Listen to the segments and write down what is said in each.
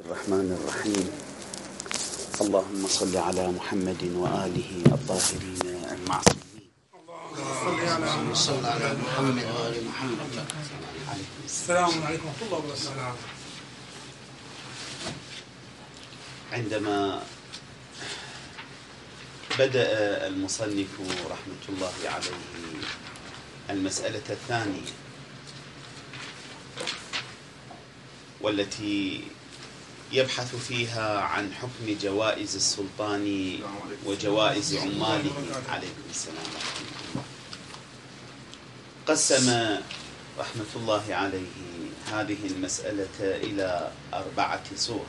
الرحمن الرحيم. اللهم صل على محمد وآله الطاهرين المعصومين. اللهم صل على محمد وآل محمد. السلام عليكم ورحمة الله وبركاته. عندما بدأ المصنف رحمة الله عليه المسألة الثانية والتي يبحث فيها عن حكم جوائز السلطان وجوائز عماله عليكم السلام ورحمة الله، قسم رحمة الله عليه هذه المسألة إلى 4 صور.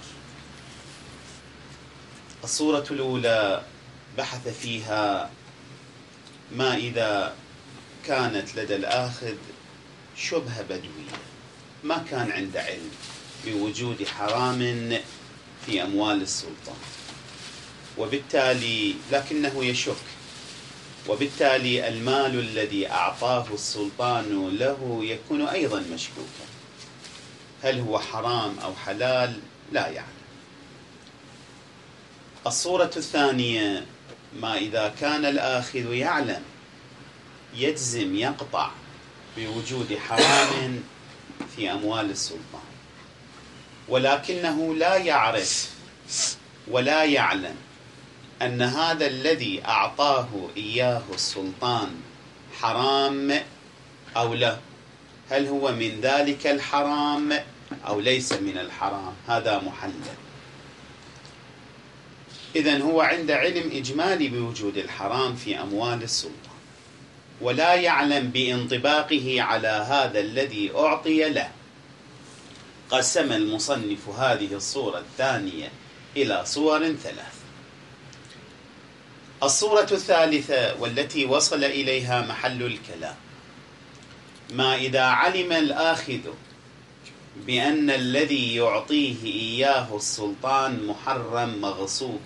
الصورة الأولى بحث فيها ما إذا كانت لدى الآخذ شبهة بدوية، ما كان عنده علم بوجود حرام في أموال السلطان، وبالتالي لكنه يشك، وبالتالي المال الذي أعطاه السلطان له يكون أيضا مشكوكا، هل هو حرام أو حلال؟ لا يعلم. الصورة الثانية ما إذا كان الآخذ يعلم، يجزم، يقطع بوجود حرام في أموال السلطان، ولكنه لا يعرف ولا يعلم أن هذا الذي أعطاه إياه السلطان حرام أو لا، هل هو من ذلك الحرام أو ليس من الحرام، هذا محلل. إذن هو عنده علم إجمالي بوجود الحرام في أموال السلطان، ولا يعلم بانطباقه على هذا الذي أعطي له. قسم المصنف هذه الصورة الثانية إلى صور 3. الصورة الثالثة والتي وصل إليها محل الكلام، ما إذا علم الآخذ بأن الذي يعطيه إياه السلطان محرم مغصوب،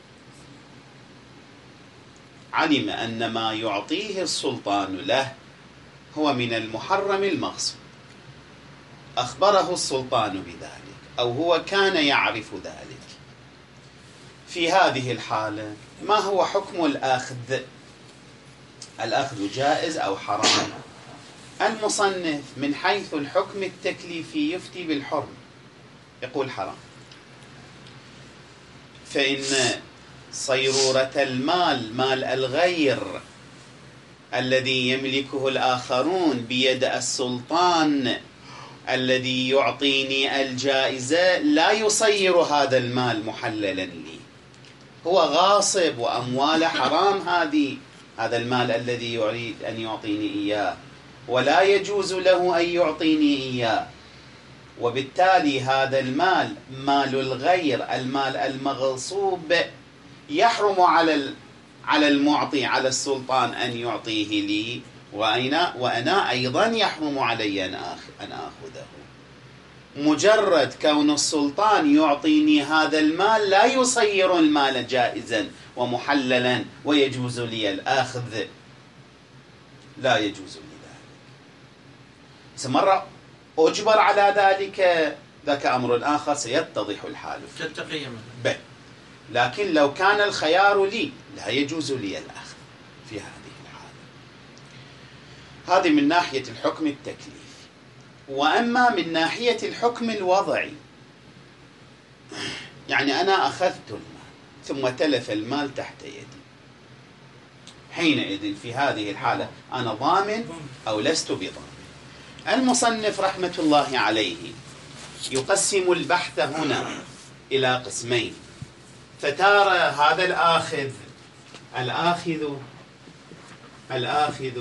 علم أن ما يعطيه السلطان له هو من المحرم المغصوب، أخبره السلطان بذلك أو هو كان يعرف ذلك. في هذه الحالة ما هو حكم الأخذ؟ الأخذ جائز أو حرام؟ المصنف من حيث الحكم التكليفي يفتي بالحرم، يقول حرام، فإن صيرورة المال، مال الغير الذي يملكه الآخرون بيد السلطان الذي يعطيني الجائزة، لا يصير هذا المال محللا لي، هو غاصب وأموال حرام. هذا المال الذي يريد أن يعطيني إياه ولا يجوز له أن يعطيني إياه، وبالتالي هذا المال مال الغير، المال المغصوب، يحرم على المعطي، على السلطان أن يعطيه لي، وأنا أيضا يحرم علي أن أخذه. مجرد كون السلطان يعطيني هذا المال لا يصير المال جائزا ومحللا ويجوز لي الأخذ، لا يجوز لي ذلك. مرة أجبر على ذلك، ذاك أمر آخر سيتضح الحال تتقي بل، لكن لو كان الخيار لي لا يجوز لي الأخذ في هذه الحالة. هذه من ناحية الحكم التكليفي. وأما من ناحية الحكم الوضعي، يعني أنا أخذت المال ثم تلف المال تحت يدي، حينئذ في هذه الحالة أنا ضامن أو لست بضامن؟ المصنف رحمة الله عليه يقسم البحث هنا إلى قسمين. فتارة هذا الآخذ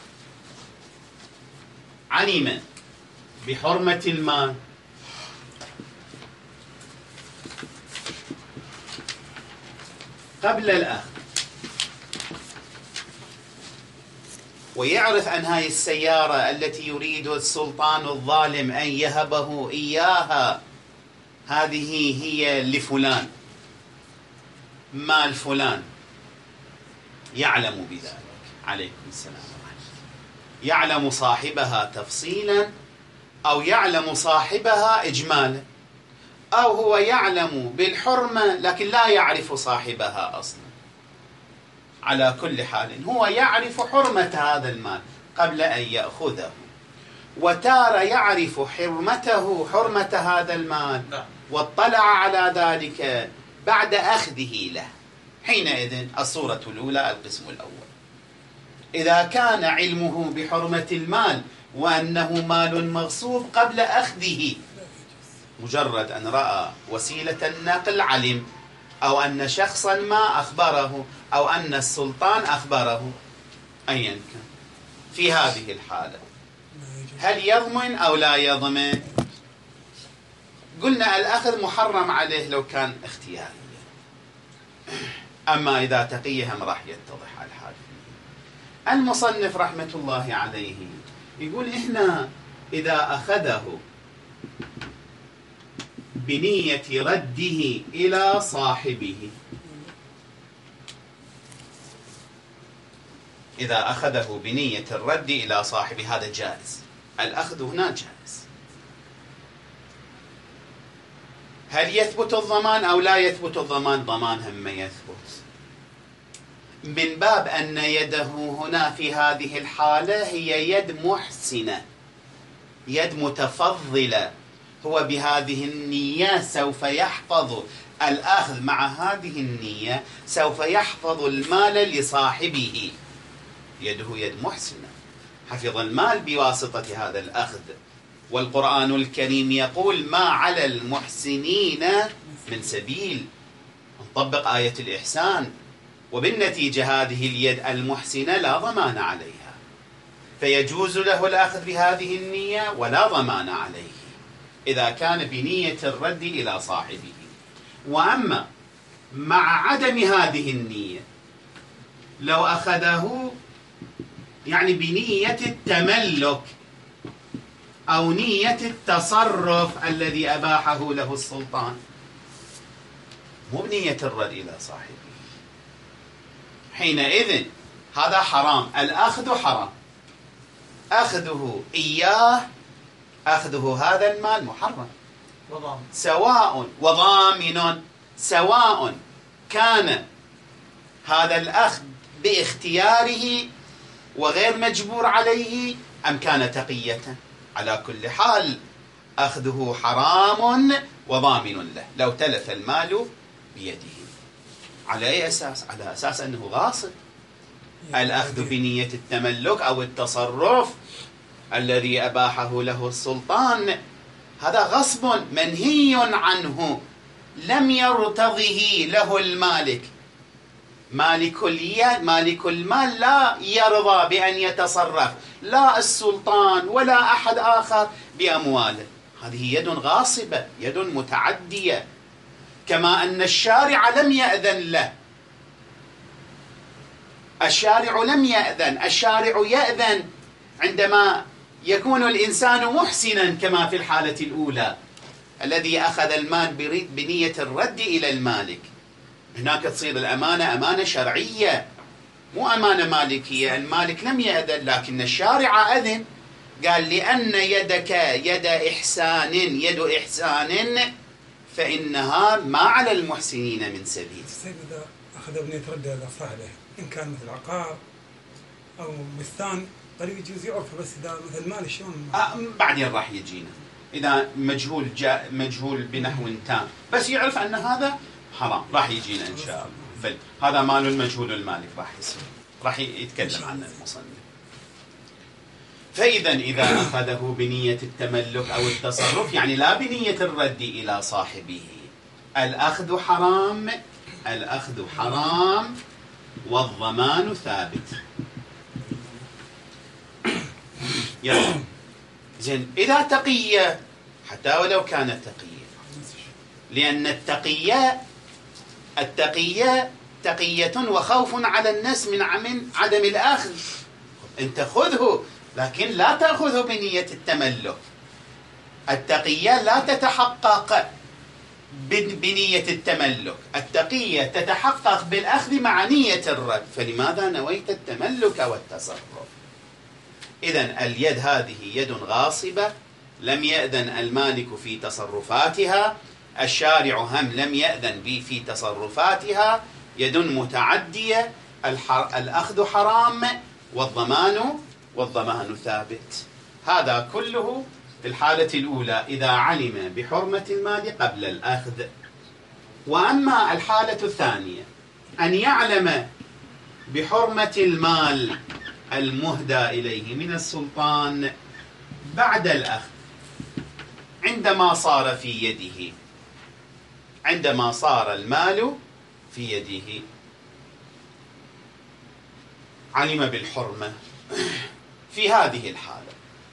علم بحرمة المال قبل الأخذ، ويعرف أن هذه السيارة التي يريد السلطان الظالم أن يهبه إياها هذه هي لفلان، مال فلان، يعلم بذلك عليكم السلام ورحمة الله، يعلم صاحبها تفصيلا أو يعلم صاحبها إجمالا، أو هو يعلم بالحرمة لكن لا يعرف صاحبها أصلا. على كل حال هو يعرف حرمة هذا المال قبل أن يأخذه، وتارة يعرف حرمة هذا المال واطلع على ذلك بعد أخذه له. حينئذ الصورة الأولى القسم الأول، إذا كان علمه بحرمة المال وأنه مال مغصوب قبل أخذه، مجرد أن رأى وسيلة النقل علم، أو أن شخصا ما أخبره، أو أن السلطان أخبره، أيا كان، في هذه الحالة هل يضمن أو لا يضمن؟ قلنا الأخذ محرم عليه لو كان اختياري، أما إذا تقيه هم راح يتضح الحال. المصنف رحمة الله عليه يقول إحنا إذا أخذه بنية رده إلى صاحبه، إذا أخذه بنية الرد إلى صاحبه هذا جائز، الأخذ هنا جائز. هل يثبت الضمان أو لا يثبت الضمان؟ ضمان هم يثبت، من باب أن يده هنا في هذه الحالة هي يد محسنة، يد متفضلة، هو بهذه النية سوف يحفظ الأخذ، مع هذه النية سوف يحفظ المال لصاحبه، يده يد محسنة، حفظ المال بواسطة هذا الأخذ. والقرآن الكريم يقول ما على المحسنين من سبيل، نطبق آية الإحسان، وبالنتيجة هذه اليد المحسنة لا ضمان عليها، فيجوز له الأخذ بهذه النية ولا ضمان عليه إذا كان بنية الرد إلى صاحبه. وأما مع عدم هذه النية، لو أخذه يعني بنية التملك أو نية التصرف الذي أباحه له السلطان، مو بنية الرد إلى صاحبه، حينئذ هذا حرام، الأخذ حرام، أخذه إياه، أخذه هذا المال محرم، سواء وضامن، سواء كان هذا الأخذ باختياره وغير مجبور عليه أم كان تقية، على كل حال أخذه حرام وضامن له لو تلف المال بيده. على أي أساس؟ على أساس أنه غاصب. الأخذ بنية التملك أو التصرف الذي أباحه له السلطان هذا غصب منهي عنه، لم يرتضه له المالك. مالك المال لا يرضى بأن يتصرف لا السلطان ولا أحد آخر بأمواله، هذه يد غاصبة، يد متعدية، كما أن الشارع لم يأذن له. الشارع لم يأذن، الشارع يأذن عندما يكون الإنسان محسنا كما في الحالة الأولى الذي أخذ المال بنية الرد إلى المالك، هناك تصير الأمانة أمانة شرعية مو أمانة مالكية. المالك لم يأذن لكن الشارع أذن، قال لأن يدك يد إحسان فإنها ما على المحسنين من سبيل. السيد إذا أخذ بنية رد إلى صاحبه إن كان مثل عقار أو بستان طريق يجوز يعرف، بس إذا مثل مال شلون؟ بعدين راح يجينا إذا مجهول بنحو تام، بس يعرف أن هذا حرام راح يجينا إن شاء الله. بل هذا مال المجهول المالك راح يتكلم عنه المصنف. فإذا إذا أخذه بنية التملك أو التصرف يعني لا بنية الرد إلى صاحبه، الأخذ حرام والضمان ثابت. يلا زين، إذا تقية حتى ولو كانت تقية، لأن التقية تقية وخوف على الناس من عدم الأخذ. أنت خذه لكن لا تأخذه بنية التملك. التقية لا تتحقق بنية التملك، التقية تتحقق بالأخذ مع نية الرد، فلماذا نويت التملك والتصرف؟ إذن اليد هذه يد غاصبة، لم يأذن المالك في تصرفاتها، الشارع هم لم يأذن بي في تصرفاتها يد متعدية، الأخذ حرام والضمان ثابت. هذا كله في الحالة الأولى إذا علم بحرمة المال قبل الأخذ. وأما الحالة الثانية أن يعلم بحرمة المال المهدى إليه من السلطان بعد الأخذ، عندما صار في يده، عندما صار المال في يده علم بالحرمة. في هذه الحالة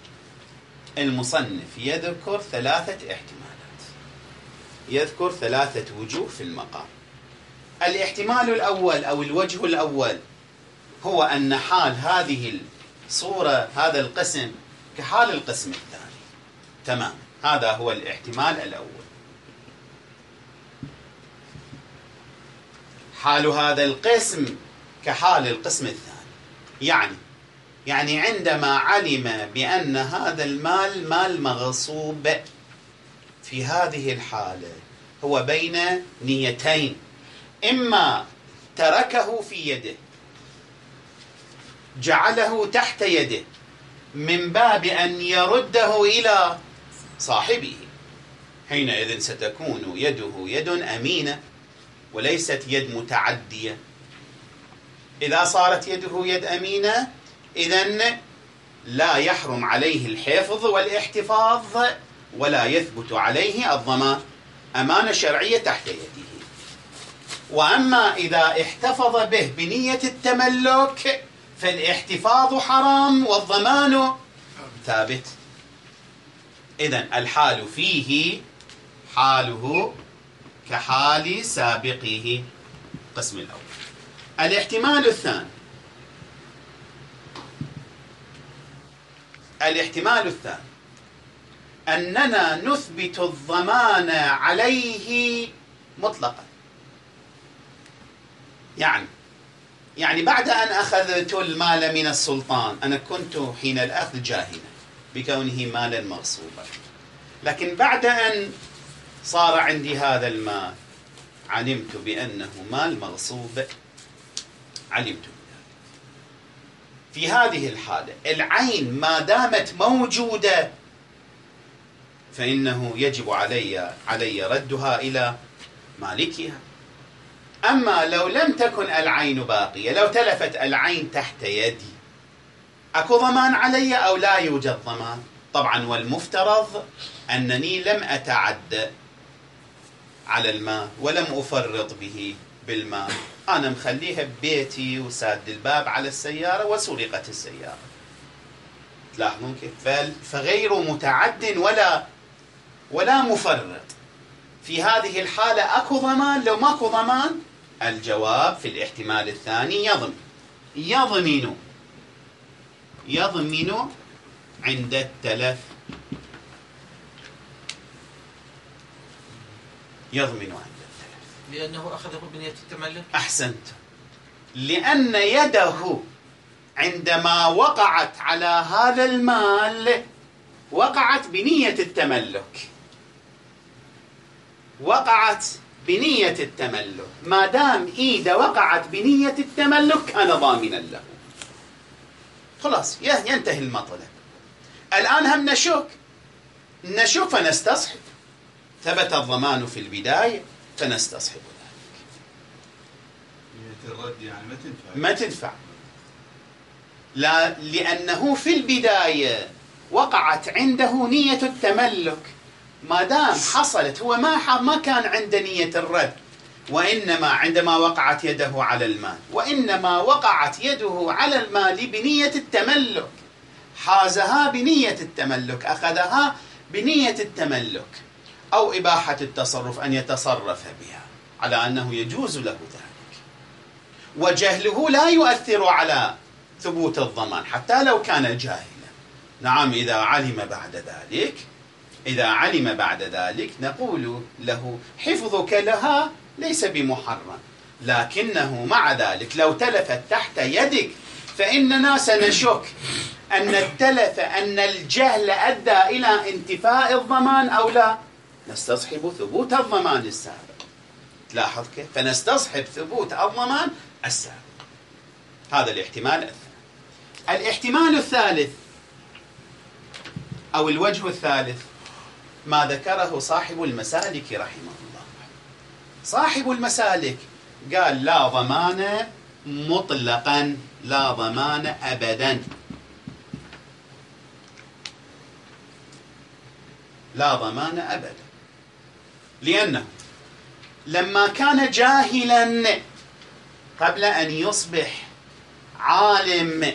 المصنف يذكر 3 احتمالات، يذكر 3 وجوه في المقام. الاحتمال الأول أو الوجه الأول هو أن حال هذه الصورة، هذا القسم، كحال القسم الثاني تمام. هذا هو الاحتمال الأول. حال هذا القسم كحال القسم الثاني، يعني عندما علم بأن هذا المال مال مغصوب، في هذه الحالة هو بين نيتين: إما تركه في يده، جعله تحت يده من باب أن يرده إلى صاحبه، حينئذ ستكون يده يد أمينة وليست يد متعدية. إذا صارت يده يد أمينة إذن لا يحرم عليه الحفظ والاحتفاظ ولا يثبت عليه الضمان، أمانة شرعية تحت يده. وأما إذا احتفظ به بنية التملك فالاحتفاظ حرام والضمان ثابت. إذن الحال فيه حاله كحال سابقه، القسم الأول. الاحتمال الثاني، أننا نثبت الضمان عليه مطلقا. يعني بعد أن أخذت المال من السلطان، أنا كنت حين الأخذ جاهلا بكونه مالا مغصوبا، لكن بعد أن صار عندي هذا المال علمت بأنه مال مغصوب، علمت بذلك. في هذه الحالة العين ما دامت موجودة فإنه يجب علي ردها إلى مالكها. أما لو لم تكن العين باقية، لو تلفت العين تحت يدي، أكو ضمان علي أو لا يوجد ضمان؟ طبعا والمفترض أنني لم أتعدى على المال ولم أفرط به بالمال، أنا مخليها ببيتي وساد الباب على السيارة وسرقت السيارة. تلاحظون كيف؟ فغير متعد ولا مفرط. في هذه الحالة أكو ضمان؟ لو ماكو ضمان الجواب في الاحتمال الثاني يضمن عند التلف. لأنه أخذه بنية التملك. أحسنت. لأن يده عندما وقعت على هذا المال وقعت بنية التملك، ما دام إيده وقعت بنية التملك كان ضامنا له، خلاص ينتهي المطلب. الآن هم نشك فنستصحب، ثبت الضمان في البداية فنستصحب ذلك. نية الرد يعني ما تنفع، لا، لأنه في البداية وقعت عنده نية التملك. ما دام حصلت، هو ما كان عنده نية الرد، وإنما عندما وقعت يده على المال، وإنما وقعت يده على المال بنية التملك، حازها بنية التملك، أخذها بنية التملك أو إباحة التصرف، أن يتصرف بها على أنه يجوز له ذلك. وجهله لا يؤثر على ثبوت الضمان حتى لو كان جاهلا. نعم، إذا علم بعد ذلك نقول له حفظك لها ليس بمحرم، لكنه مع ذلك لو تلفت تحت يدك فإننا سنشك أن الجهل أدى إلى انتفاء الضمان أو لا. نستصحب ثبوت الضمان السابق. تلاحظ كيف؟ فنستصحب ثبوت الضمان السابق. هذا الاحتمال الثاني. الاحتمال الثالث أو الوجه الثالث ما ذكره صاحب المسالك رحمه الله. صاحب المسالك قال لا ضمان مطلقا، لا ضمان أبدا، لا ضمان أبدا، لأنه لما كان جاهلا قبل أن يصبح عالم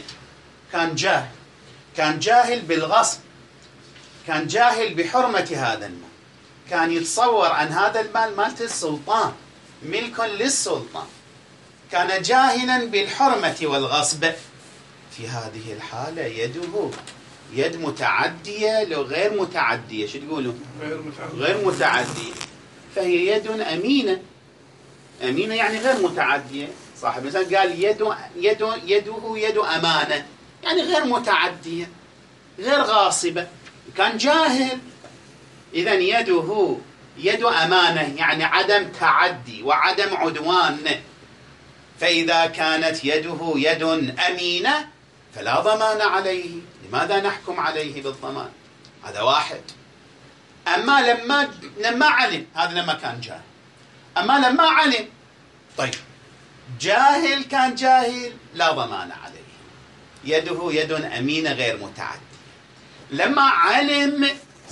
كان جاهل بالغصب، كان جاهل بحرمة هذا المال، كان يتصور أن هذا المال مالت السلطان، ملك للسلطان، كان جاهلا بالحرمة والغصب. في هذه الحالة يده يد متعدية لو غير متعدية، شو تقولوا؟ غير متعدية، فهي يد أمينة. أمينة يعني غير متعدية. صاحب مثلا قال يده يد أمانة، يعني غير متعدية غير غاصبة، كان جاهل. إذن يده يد أمانة يعني عدم تعدي وعدم عدوان. فإذا كانت يده يد أمينة فلا ضمان عليه. لماذا نحكم عليه بالضمان؟ هذا واحد. أما لما علم، هذا لما كان جاهل. أما لما علم، طيب جاهل، كان جاهل لا ضمان عليه، يده يد أمينة غير متعدية. لما علم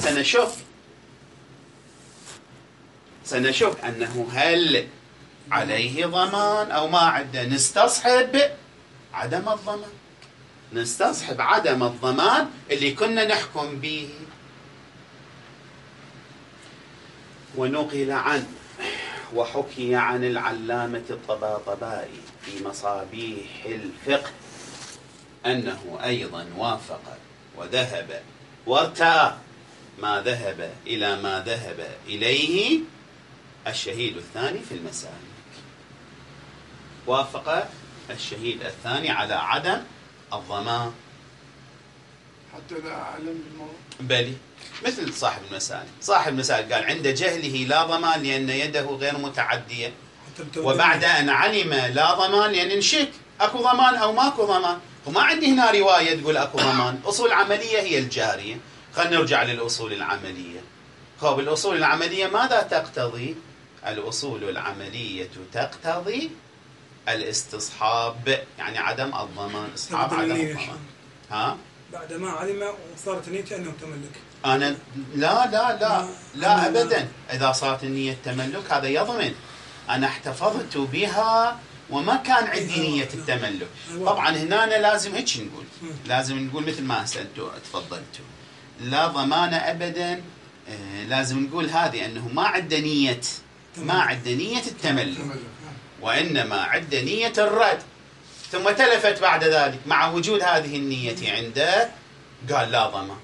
سنشوف أنه هل عليه ضمان أو ما عنده. نستصحب عدم الضمان، نستصحب عدم الضمان اللي كنا نحكم به. ونقل عنه وحكي عن العلامة الطباطبائي في مصابيح الفقه أنه أيضا وافق وذهب وارتأى ما ذهب إليه الشهيد الثاني في المسالك. وافق الشهيد الثاني على عدم الضمان حتى إذا علم بالموضوع. بلي مثل صاحب المسالك. صاحب المسالك قال عند جهله لا ضمان لأن يده غير متعدية، وبعد أن علم لا ضمان لأن نشك أكو ضمان أو ماكو ضمان. وما عندي هنا رواية تقول أكو ضمان. أصول عملية هي الجارية. خلينا نرجع للأصول العملية. خب الأصول العملية ماذا تقتضي؟ الأصول العملية تقتضي الاستصحاب، يعني عدم الضمان. استصحاب عدم الضمان. ها؟ بعد ما علم وصارت نيته أنه تملك. أنا لا أبدا. إذا صارت النية تملك هذا يضمن أنا احتفظت بها وما كان عندي نية التملك. طبعا هنا لازم هيك نقول، لازم نقول مثل ما أنتم تفضلتوا، لا ضمان أبدا. لازم نقول هذه أنه ما عنده نية التملك، وإنما عنده نية الرد. ثم تلفت بعد ذلك مع وجود هذه النية عنده قال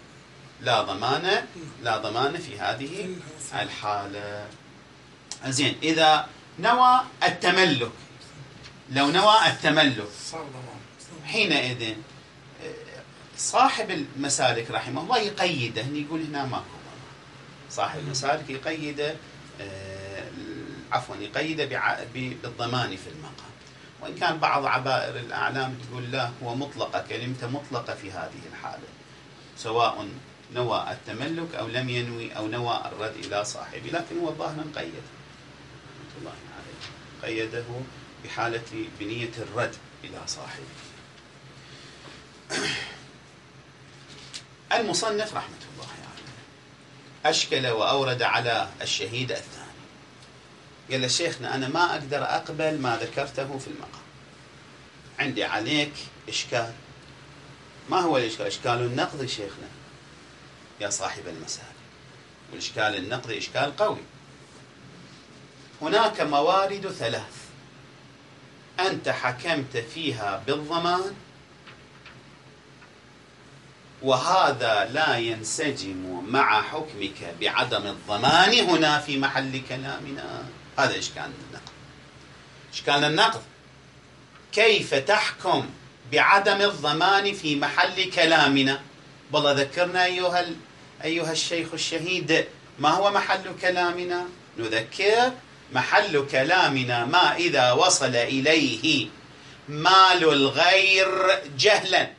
لا ضمان في هذه الحالة. زين، إذا نوى التملك، لو نوى التملك حينئذ صاحب المسالك رحمه الله يقيده، يقول هنا ماكو ضمان. صاحب المسالك يقيده بالضمان في المقام. وإن كان بعض عبائر الأعلام تقول لا، هو مطلقة، كلمة مطلقة في هذه الحالة، سواء نوى التملك أو لم ينوي أو نوى الرد إلى صاحبه. لكن هو الظاهر قيده رحمة الله عليه، قيده بنية الرد إلى صاحبه. المصنف رحمة الله عليه أشكل وأورد على الشهيد الثاني. قال له شيخنا أنا ما أقدر أقبل ما ذكرته في المقام، عندي عليك إشكال. ما هو الإشكال؟ إشكال النقض شيخنا يا صاحب المسالك، والإشكال النقضي إشكال قوي. هناك موارد ثلاث أنت حكمت فيها بالضمان، وهذا لا ينسجم مع حكمك بعدم الضمان هنا في محل كلامنا. هذا إشكال النقض. إشكال النقض كيف تحكم بعدم الضمان في محل كلامنا؟ والله ذكرنا أيها الشيخ الشهيد ما هو محل كلامنا؟ نذكر: محل كلامنا ما إذا وصل إليه مال الغير جهلا.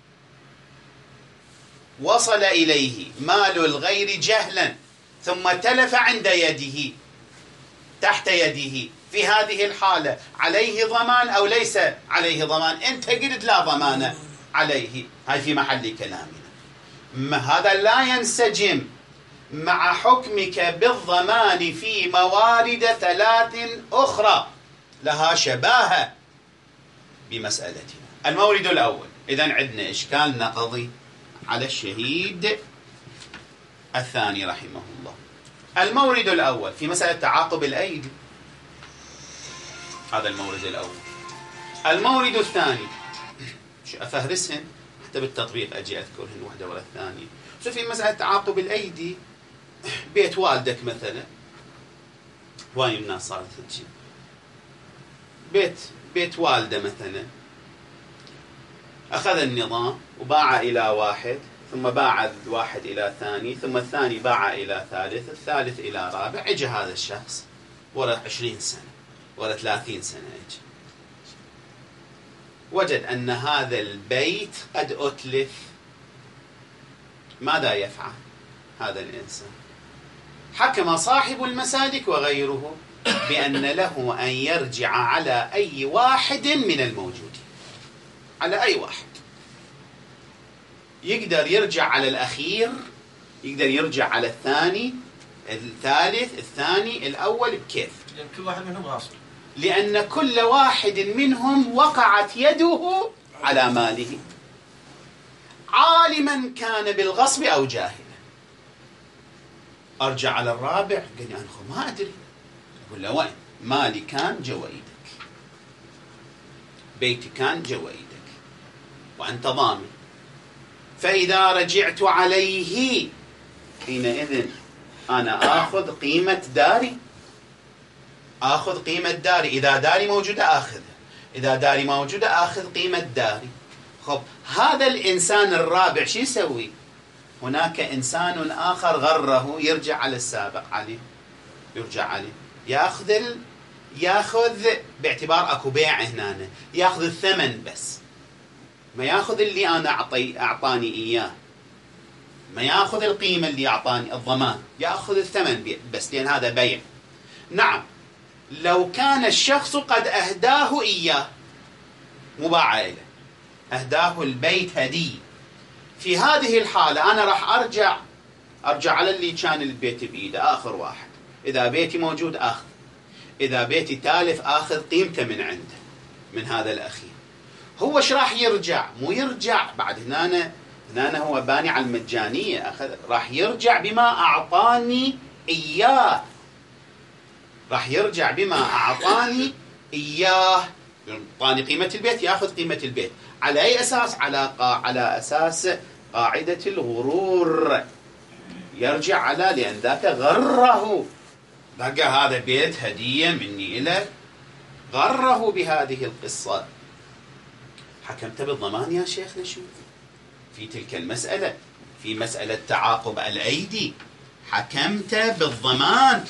وصل إليه مال الغير جهلا ثم تلف عند يده، تحت يده، في هذه الحالة عليه ضمان أو ليس عليه ضمان؟ أنت قلت لا ضمان عليه، هاي في محل كلامنا. هذا لا ينسجم مع حكمك بالضمان في موارد 3 أخرى لها شباهة بمسألتنا. المورد الأول، إذن عندنا إشكال نقضي على الشهيد الثاني رحمه الله. المورد الأول في مسألة تعاقب الأيدي، هذا المورد الأول. المورد الثاني أفهرسهن حتى بالتطبيق أجي أذكرهن واحدة ولا الثانية. في مسألة تعاقب الأيدي، بيت والدك مثلا، وايد الناس صارت هيك، بيت والده مثلا، أخذ النظام وباع إلى واحد، ثم باع الواحد إلى ثاني، ثم الثاني باع إلى ثالث، الثالث إلى رابع. اجى هذا الشخص ورا 20 سنة ورا 30 سنة اجى، وجد أن هذا البيت قد أتلف. ماذا يفعل هذا الإنسان؟ حكم صاحب المسالك وغيره بأن له أن يرجع على أي واحد من الموجودين، على أي واحد. يقدر يرجع على الأخير، يقدر يرجع على الثاني، الثالث، الثاني، الأول، بكيف؟ لأن كل واحد منهم غاصب، لأن كل واحد منهم وقعت يده على ماله، عالما كان بالغصب أو جاهلا. أرجع على الرابع، قال لي أنا ما أدري. أقول له وين؟ مالي كان جوا إيدك، بيتي كان جوا إيدك، وأنت ضامن. فإذا رجعت عليه حينئذ أنا آخذ قيمة داري، آخذ قيمة داري. إذا داري موجودة آخذها، إذا داري موجودة آخذ قيمة داري. خب هذا الإنسان الرابع شو يسوي؟ هناك إنسان آخر غره، يرجع على السابق عليه، يرجع عليه، ياخذ باعتبار أكو بيع هنا، ياخذ الثمن بس، ما ياخذ اللي أنا أعطاني إياه، ما ياخذ القيمة اللي أعطاني الضمان، ياخذ الثمن بس، لأن هذا بيع. نعم، لو كان الشخص قد أهداه إياه، مباع له، أهداه البيت هدية، في هذه الحالة أنا راح أرجع على اللي كان البيت بإيده، آخر واحد. إذا بيتي موجود آخذ، إذا بيتي تالف آخذ قيمته من عنده، من هذا الأخير. هو ايش راح يرجع؟ مو يرجع بعد هنا هو باني على المجانية، راح يرجع بما أعطاني إياه، راح يرجع بما أعطاني إياه. أعطاني قيمة البيت، يأخذ قيمة البيت. على أي أساس؟ على أساس قاعدة الغرور، يرجع على، لأن ذاك غره، بقى هذا بيت هدية مني إليك، غره بهذه القصة. حكمت بالضمان يا شيخنا شو في تلك المسألة؟ في مسألة تعاقب الأيدي حكمت بالضمان،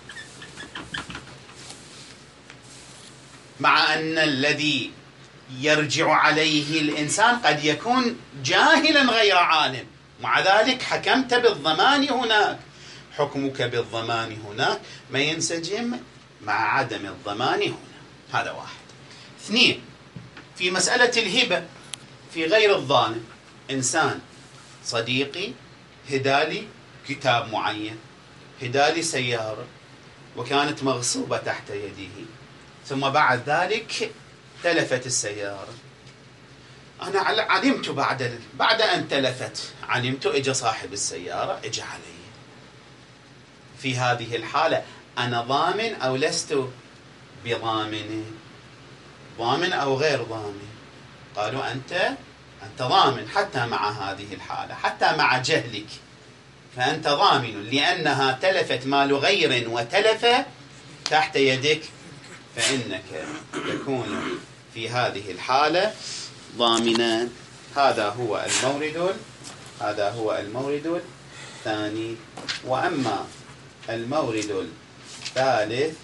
مع أن الذي يرجع عليه الإنسان قد يكون جاهلا غير عالم، مع ذلك حكمت بالضمان هناك. حكمك بالضمان هناك ما ينسجم مع عدم الضمان هنا. هذا واحد. 2، في مسألة الهبة في غير الظالم، إنسان صديقي هدالي كتاب معين، هدالي سيارة وكانت مغصوبة تحت يده، ثم بعد ذلك تلفت السيارة. أنا علمت بعد أن تلفت، علمت، إجا صاحب السيارة، إجا علي. في هذه الحالة أنا ضامن أو لست بضامن؟ ضامن أو غير ضامن؟ قالوا أنت ضامن حتى مع هذه الحالة، حتى مع جهلك فأنت ضامن، لأنها تلفت مال غير وتلف تحت يدك، فإنك تكون في هذه الحالة ضامنا. هذا هو المورد الثاني. وأما المورد الثالث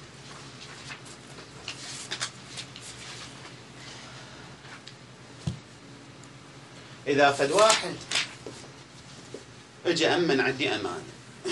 إذا فد واحد اجى أمن عندي أمانة،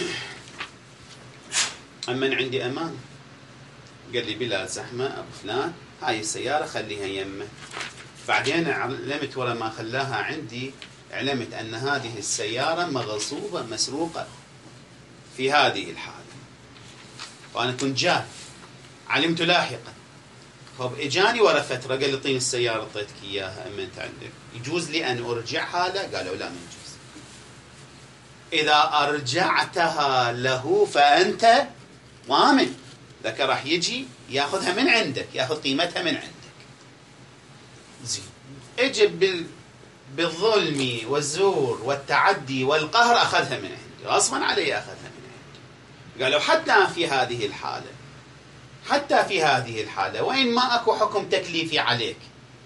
أمن عندي أمانة، قال لي بلا زحمة أبو فلان هاي السيارة خليها يمه. بعدين علمت ورا ما خلاها عندي، علمت أن هذه السيارة مغصوبة مسروقة في هذه الحالة، وأنا كنت جاهل، علمت لاحقا. طب إجاني ورا فترة قال لي اعطيني السيارة اعطيتك إياها أمنت عندك، يجوز لي أن أرجعها له؟ قالوا لا ما يجوز. إذا أرجعتها له فأنت ضامن، ذاك راح يجي ياخذها من عندك، ياخذ قيمتها من عندك. زين، اجي بالظلم والزور والتعدي والقهر أخذها من عندي، غصبا علي أخذها من عندي. قالوا حتى في هذه الحالة، حتى في هذه الحالة وإن ما أكو حكم تكليفي عليك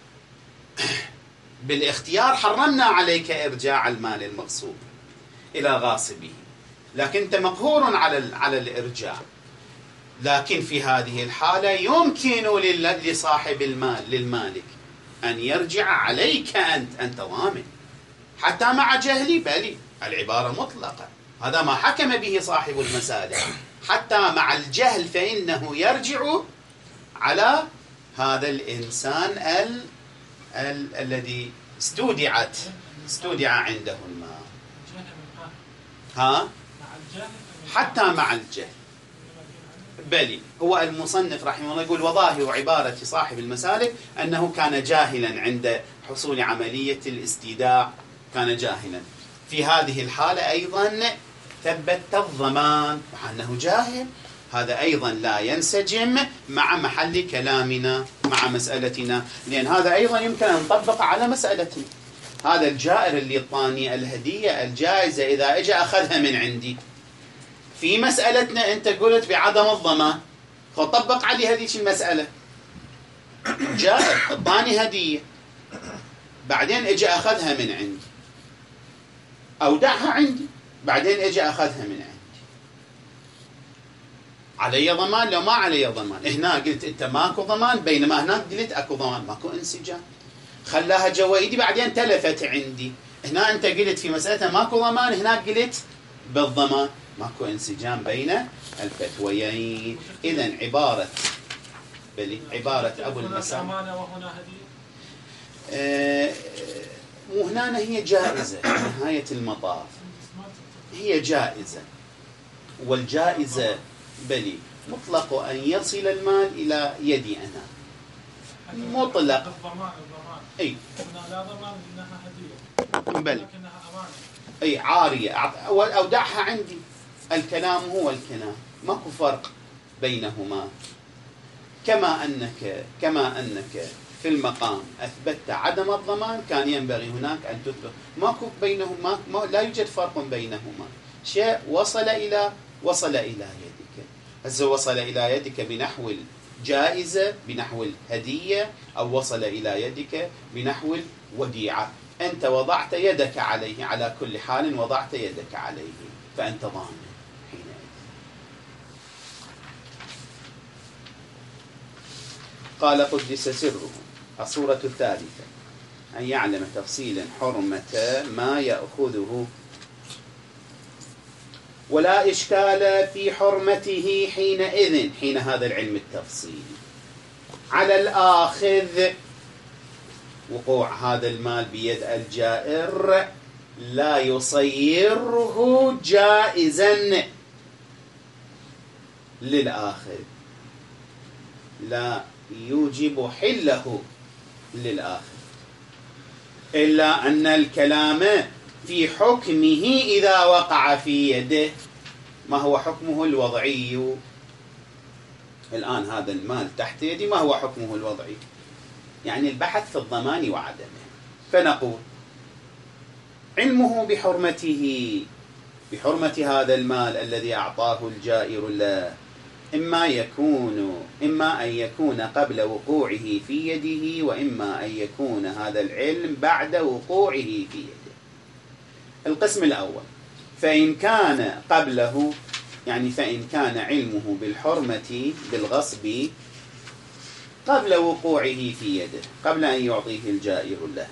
بالاختيار حرمنا عليك إرجاع المال المغصوب إلى غاصبه، لكن أنت مقهور على الإرجاع. لكن في هذه الحالة يمكن لصاحب المال للمالك أن يرجع عليك أنت ضامن، حتى مع جهلي. بل العبارة مطلقة، هذا ما حكم به صاحب المسألة، حتى مع الجهل فإنه يرجع على هذا الإنسان الذي استودع عنده المال. ها؟ حتى مع الجهل. بل هو المصنف رحمه الله يقول وظاهر عبارة صاحب المسالك أنه كان جاهلا عند حصول عملية الاستيداع، كان جاهلا. في هذه الحالة أيضا ثبت الضمان مع أنه جاهل، هذا أيضا لا ينسجم مع محل كلامنا، مع مسألتنا، لأن هذا أيضا يمكن أن نطبق على مسألتنا. هذا الجائر اللي طاني الهدية الجائزة إذا إجا أخذها من عندي، في مسألتنا أنت قلت بعدم الضمان، طبق علي هذه المسألة. جائر طاني هدية بعدين إجا أخذها من عندي، أودعها عندي بعدين إجا أخذها من عندي، علي ضمان لو ما علي ضمان؟ هنا قلت أنت ماكو ضمان، بينما هناك قلت أكو ضمان، ماكو انسجام. خلاها جوا إيدي بعدين تلفت عندي، هنا أنت قلت في مسألة ماكو ضمان، هناك قلت بالضمان، ماكو انسجام بين الفتويين. إذن عبارة أبو المسام وهنا هدية مو هنا هي جائزة، نهاية المطاف هي جائزة، والجائزة بلي مطلق أن يصل المال إلى يدي أنا، مطلق. الضمان أي لا ضمان إنها هدية، بلي لكنها أمانة، أي عارية أودعها عندي. الكلام هو الكلام، ماكو فرق بينهما. كما أنك في المقام أثبتت عدم الضمان، كان ينبغي هناك أن تثبت. ماكو بينهما، لا يوجد فرق بينهما. شيء وصل إلى يدك، هذا وصل إلى يدك بنحو الجائزة، بنحو الهدية، أو وصل إلى يدك بنحو الوديعة. أنت وضعت يدك عليه، على كل حال وضعت يدك عليه، فأنت ضامن حينئذ. قال قدس سره. الصورة الثالثة أن يعلم تفصيلا حرمة ما يأخذه، ولا إشكال في حرمته حينئذ، حين هذا العلم التفصيلي، على الآخذ وقوع هذا المال بيد الجائر لا يصيره جائزا للآخذ، لا يوجب حله للآخذ، إلا أن الكلام في حكمه إذا وقع في يده. ما هو حكمه الوضعي؟ الآن هذا المال تحت يدي، ما هو حكمه الوضعي؟ يعني البحث في الضمان وعدمه. فنقول علمه بحرمة هذا المال الذي أعطاه الجائر له، إما أن يكون قبل وقوعه في يده، وإما أن يكون هذا العلم بعد وقوعه في يده. القسم الأول، فإن كان قبله يعني فإن كان علمه بالحرمة بالغصب قبل وقوعه في يده، قبل أن يعطيه الجائر له،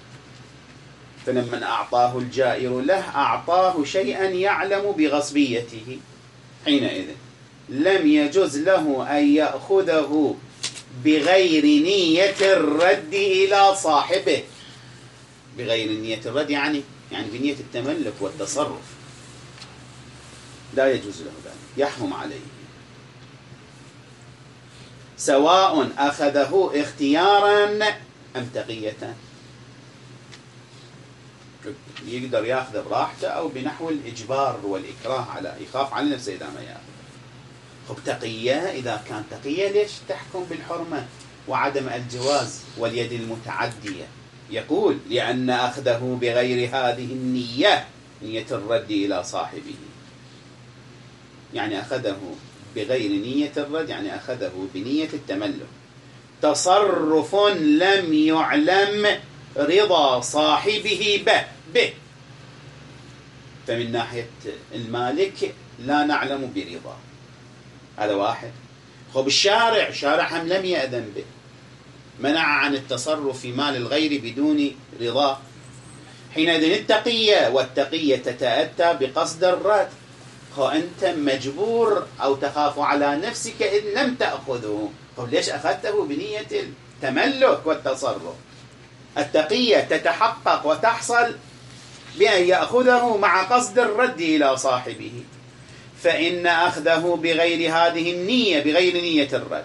فلما أعطاه الجائر له أعطاه شيئا يعلم بغصبيته، حينئذ لم يجوز له أن يأخذه بغير نية الرد إلى صاحبه. بغير نية الرد يعني بنية التملك والتصرف، لا يجوز له ذلك، يحرم عليه، سواء أخذه اختيارا أم تقية. يقدر يأخذ براحته أو بنحو الإجبار والإكراه، على يخاف على نفسه إذا ما يأخذ. خب تقية، إذا كان تقية ليش تحكم بالحرمة وعدم الجواز واليد المتعدية؟ يقول لأن أخذه بغير هذه النية، نية الرد إلى صاحبه، يعني أخذه بغير نية الرد، يعني أخذه بنية التملك، تصرف لم يعلم رضا صاحبه به. فمن ناحية المالك لا نعلم برضا، هذا واحد. خب الشارع هم لم يأذن به، منع عن التصرف في مال الغير بدون رضا، حينئذ التقية، والتقية تتأتى بقصد الرد. أنت مجبور أو تخاف على نفسك إذ لم تأخذه. طب ليش أخذته بنية التملك والتصرف؟ التقية تتحقق وتحصل بأن يأخذه مع قصد الرد إلى صاحبه، فإن أخذه بغير هذه النية، بغير نية الرد،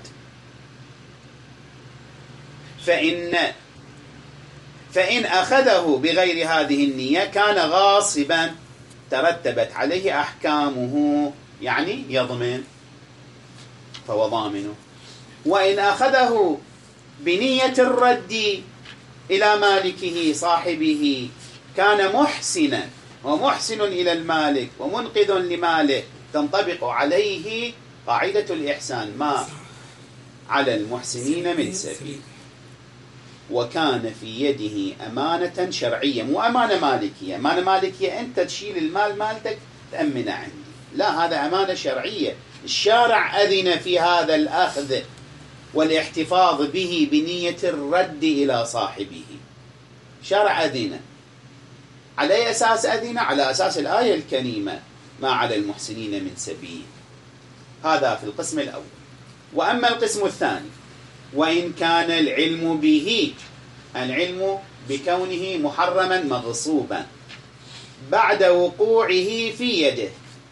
فإن أخذه بغير هذه النية كان غاصبا، ترتبت عليه أحكامه، يعني يضمن فهو ضامنه. وإن أخذه بنية الرد إلى مالكه صاحبه كان محسنا، ومحسن إلى المالك ومنقذ لماله، تنطبق عليه قاعدة الإحسان، ما على المحسنين من سبيل. وكان في يده أمانة شرعية، مو أمانة مالكية. أمانة مالكية أنت تشيل المال مالتك تأمنه عندي، لا، هذا أمانة شرعية. الشارع أذن في هذا الأخذ والاحتفاظ به بنية الرد إلى صاحبه، شارع أذن. على أي أساس أذن؟ على أساس الآية الكريمة ما على المحسنين من سبيل. هذا في القسم الأول. وأما القسم الثاني، وإن كان العلم به، العلم بكونه محرما مغصوبا بعد وقوعه في يده،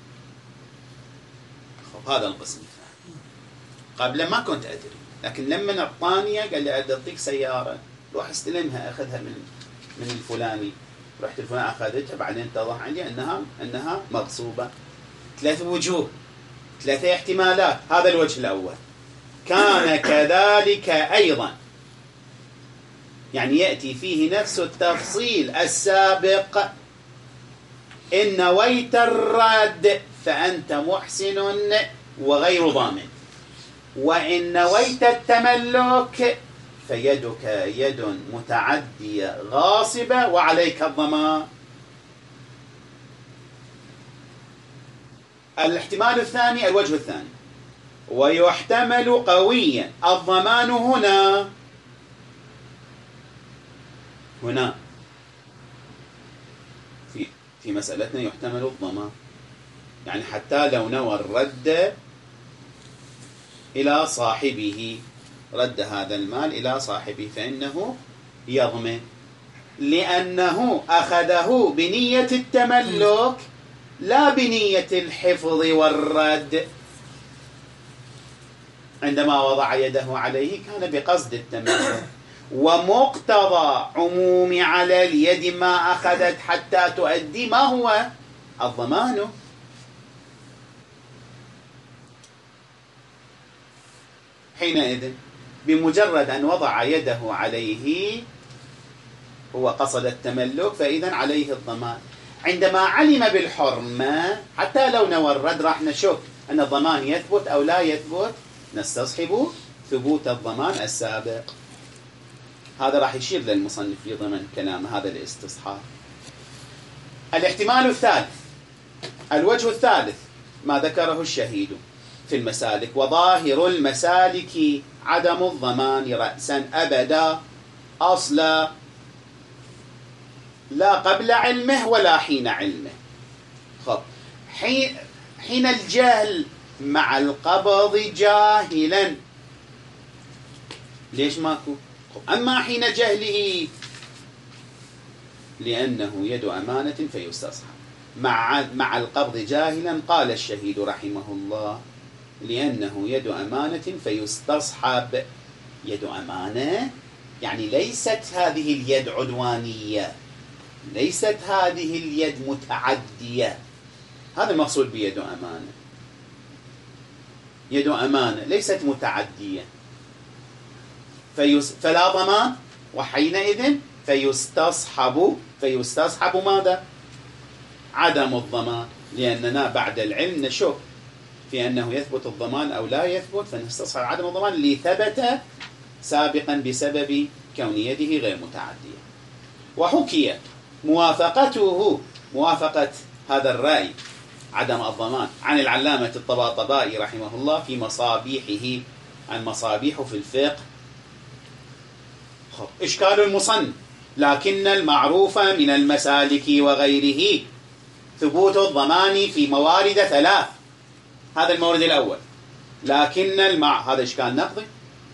هذا القسم الثاني. قبل ما كنت أدري، لكن لما أعطاني قال لي أعطيك سيارة، روح استلمها، أخذها من الفلاني. رحت الفلان أخذتها، بعدين اتضح عندي أنها مغصوبة. 3 وجوه، 3 احتمالات. هذا الوجه الأول. كان كذلك أيضا، يعني يأتي فيه نفس التفصيل السابق. إن نويت الرد فأنت محسن وغير ضامن، وإن نويت التملك فيدك يد متعدية غاصبة وعليك الضمان. الاحتمال الثاني، الوجه الثاني، ويحتمل قويا الضمان هنا في مسألتنا يحتمل الضمان، يعني حتى لو نوى الرد إلى صاحبه، رد هذا المال إلى صاحبه، فإنه يضمن، لأنه أخذه بنية التملك لا بنية الحفظ والرد. عندما وضع يده عليه كان بقصد التملك، ومقتضى عموم على اليد ما أخذت حتى تؤدي ما هو الضمان. حينئذ بمجرد أن وضع يده عليه هو قصد التملك، فإذا عليه الضمان. عندما علم بالحرمة حتى لو نوى الرد راح نشوف أن الضمان يثبت أو لا يثبت، نستصحب ثبوت الضمان السابق. هذا راح يشير للمصنف في ضمن كلام هذا الاستصحاب. الاحتمال الثالث، الوجه الثالث، ما ذكره الشهيد في المسالك. وظاهر المسالك عدم الضمان رأسا أبدا أصلا، لا قبل علمه ولا حين علمه. خب حين الجهل مع القبض جاهلا ليش ماكو؟ أما حين جهله لأنه يد أمانة فيستصحب. مع القبض جاهلا قال الشهيد رحمه الله لأنه يد أمانة فيستصحب. يد أمانة يعني ليست هذه اليد عدوانية، ليست هذه اليد متعدية، هذا المقصود بيد أمانة. يد أمانة ليست متعدية فلا ضمان، وحينئذ فيستصحب ماذا؟ عدم الضمان، لأننا بعد العلم نشك في أنه يثبت الضمان أو لا يثبت، فنستصحب عدم الضمان اللي ثبت سابقا بسبب كون يده غير متعدية. وحكي موافقة هذا الرأي عدم الضمان عن العلامة الطباطبائي رحمه الله في مصابيحه، المصابيح في الفقه. إشكال المصنف لكن المعروف من المسالك وغيره ثبوت الضمان في موارد 3. هذا المورد الأول. هذا إشكال نقضي.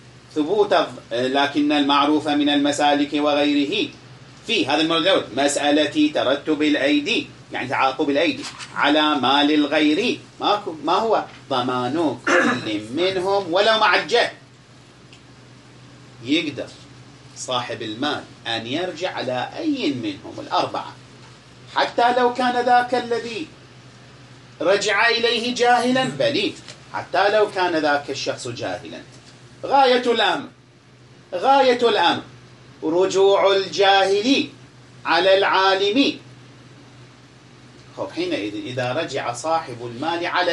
لكن المعروف من المسالك وغيره في هذا المورد الأول مسألة ترتب الأيدي، يعني تعاقب الأيدي على مال الغير، ما هو ضمان كل منهم ولو مع الجهل. يقدر صاحب المال أن يرجع على أي منهم الأربعة حتى لو كان ذاك الذي رجع إليه جاهلا، بل حتى لو كان ذاك الشخص جاهلا. غاية الأمر رجوع الجاهل على العالم. حينئذ إذا رجع صاحب المال على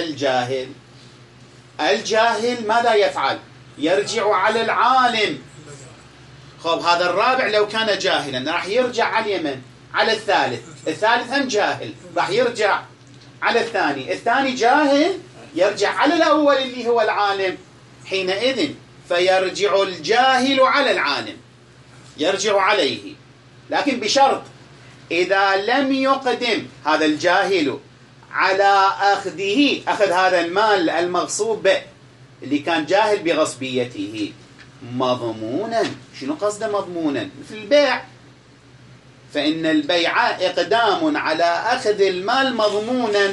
الجاهل ماذا يفعل؟ يرجع على العالم. هذا الرابع لو كان جاهلا راح يرجع على اليمن، على الثالث هم جاهل راح يرجع على الثاني جاهل يرجع على الأول اللي هو العالم. حينئذ فيرجع الجاهل على العالم، يرجع عليه، لكن بشرط إذا لم يقدم هذا الجاهل على أخذ هذا المال المغصوب به اللي كان جاهل بغصبيته مضمونا. شنو قصده مضمونا؟ مثل البيع، فإن البيع إقدام على أخذ المال مضمونا،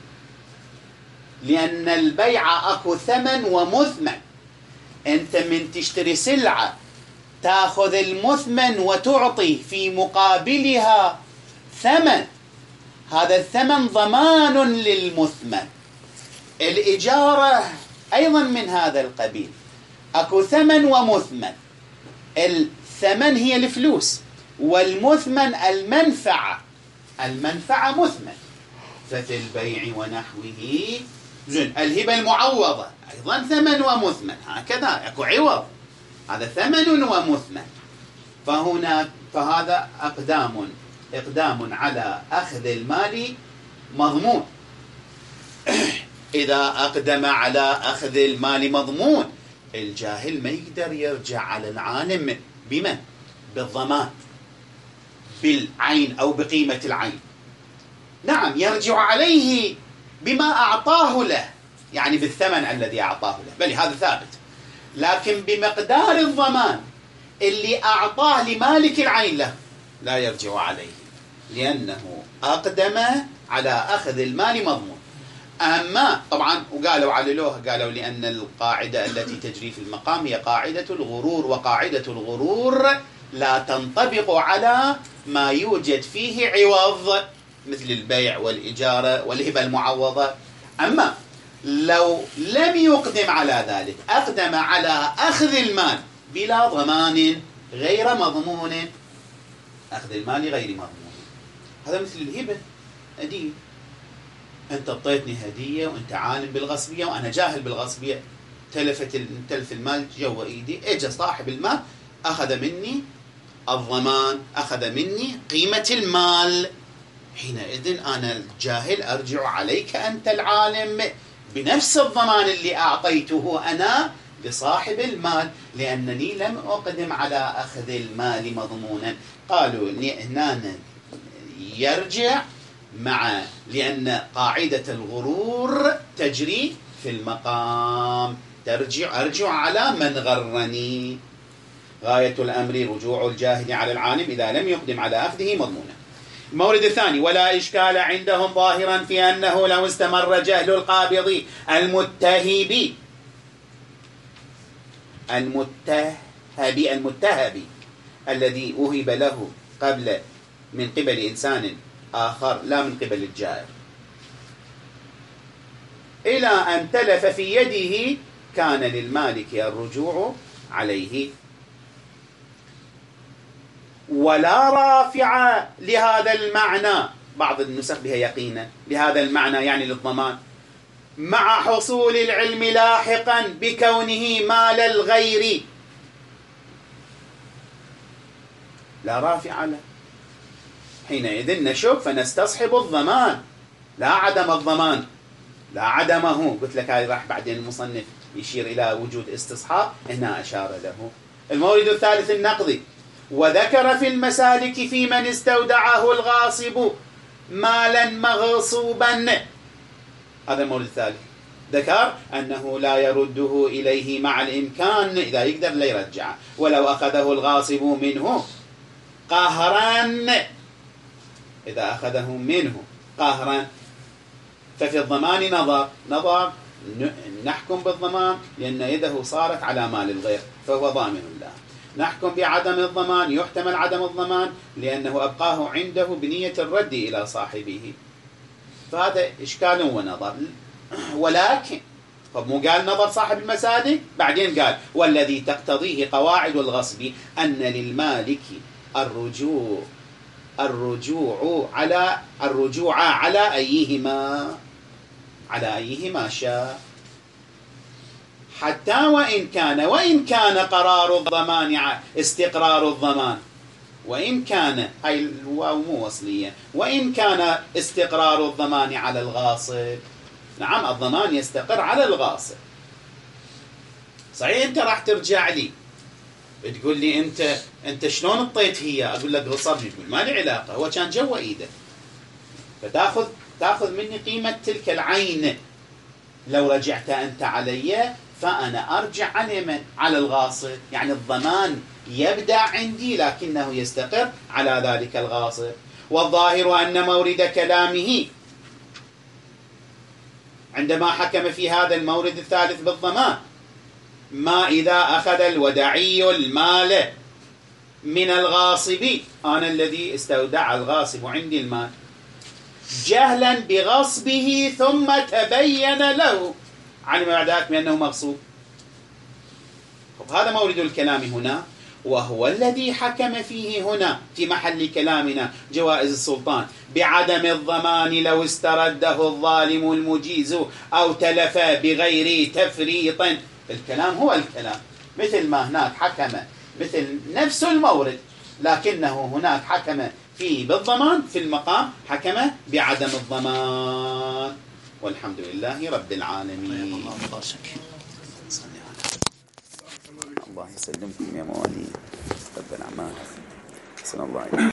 لأن البيع أكو ثمن ومثمن. أنت من تشتري سلعة تأخذ المثمن وتعطي في مقابلها ثمن، هذا الثمن ضمان للمثمن. الإجارة أيضا من هذا القبيل، أكو ثمن ومثمن. الثمن هي الفلوس، والمثمن المنفعة مثمن. ففي البيع ونحوه الهبة المعوضة أيضا ثمن ومثمن، هكذا أكو عوض، هذا ثمن ومثمن. فهذا إقدام على أخذ المال مضمون. إذا أقدم على أخذ المال مضمون، الجاهل ما يقدر يرجع على العالم بمن؟ بالضمان، بالعين أو بقيمة العين. نعم يرجع عليه بما أعطاه له، يعني بالثمن الذي أعطاه له، بل هذا ثابت. لكن بمقدار الضمان اللي أعطاه لمالك العين له لا يرجع عليه، لأنه أقدم على أخذ المال مضمون. أما طبعا وقالوا عللوها، قالوا لأن القاعدة التي تجري في المقام هي قاعدة الغرور، وقاعدة الغرور لا تنطبق على ما يوجد فيه عوض مثل البيع والإجارة والهبة المعوضة. أما لو لم يقدم على ذلك، أقدم على أخذ المال بلا ضمان غير مضمون، أخذ المال غير مضمون، هذا مثل الهبة هدية. أنت أعطيتني هدية وأنت عالم بالغصبية وأنا جاهل بالغصبية، تلف المال جوا إيدي، إجا صاحب المال أخذ مني الضمان، أخذ مني قيمة المال. حينئذ أنا الجاهل أرجع عليك أنت العالم بنفس الضمان اللي أعطيته أنا لصاحب المال، لأنني لم أقدم على أخذ المال مضمونا. قالوا هنا يرجع مع، لأن قاعدة الغرور تجري في المقام، أرجع على من غرني. غاية الأمر رجوع الجاهل على العالم إذا لم يقدم على أخذه مضمونا. المورد الثاني: ولا إشكال عندهم ظاهرا في أنه لو استمر جهل القابض المتهب الذي أهب له قبل من قبل إنسان آخر لا من قبل الجائر إلى أن تلف في يده، كان للمالك الرجوع عليه. ولا رافع لهذا المعنى، بعض النسخ بها يقينا لهذا المعنى يعني للضمان، مع حصول العلم لاحقا بكونه مال الغير. لا رافع له، حينئذ نشك فنستصحب الضمان لا عدم الضمان، لا عدمه. قلت لك هذه راح بعدين المصنف يشير إلى وجود استصحاب، هنا أشار له. المورد الثالث النقضي: وذكر في المسالك في من استودعه الغاصب مالا مغصوبا. هذا المورد الثالث، ذكر أنه لا يرده إليه مع الإمكان، إذا يقدر لا يرجعه، ولو أخذه الغاصب منه قهرا، إذا أخذه منه قهرا. ففي الضمان نظر نحكم بالضمان لأن يده صارت على مال الغير فهو ضامن له. نحكم بعدم الضمان، يحتمل عدم الضمان لأنه أبقاه عنده بنية الرد إلى صاحبه. فهذا إشكال ونظر. ولكن مو قال نظر صاحب المسالك، بعدين قال: والذي تقتضيه قواعد الغصب أن للمالك الرجوع على أيهما شاء، حتى وإن كان قرار الضمان استقرار الضمان، وإن كان هاي الواو مو وصلية، وإن كان استقرار الضمان على الغاصب. نعم الضمان يستقر على الغاصب. صحيح أنت راح ترجع لي تقول لي أنت شلون اطيت هي؟ أقول لك غصبني، تقول ما لي علاقة، هو كان جوا إيده. فتأخذ مني قيمة تلك العين. لو رجعت أنت علي فأنا أرجع على الغاصب، يعني الضمان يبدأ عندي لكنه يستقر على ذلك الغاصب. والظاهر أن مورد كلامه عندما حكم في هذا المورد الثالث بالضمان ما إذا أخذ الودعي المال من الغاصب، أنا الذي استودع الغاصب عندي المال جهلا بغصبه ثم تبين له، علم بعد ذلك بأنه مغصوب. هذا مورد الكلام هنا، وهو الذي حكم فيه هنا في محل كلامنا جوائز السلطان بعدم الضمان لو استرده الظالم المجيز أو تلف بغير تفريط. الكلام هو الكلام، مثل ما هناك حكم مثل نفس المورد، لكنه هناك حكم فيه بالضمان، في المقام حكم بعدم الضمان. والحمد لله رب العالمين. الله يسلمكم يا موالي، رب الأعمال. صلى الله عليه وسلم.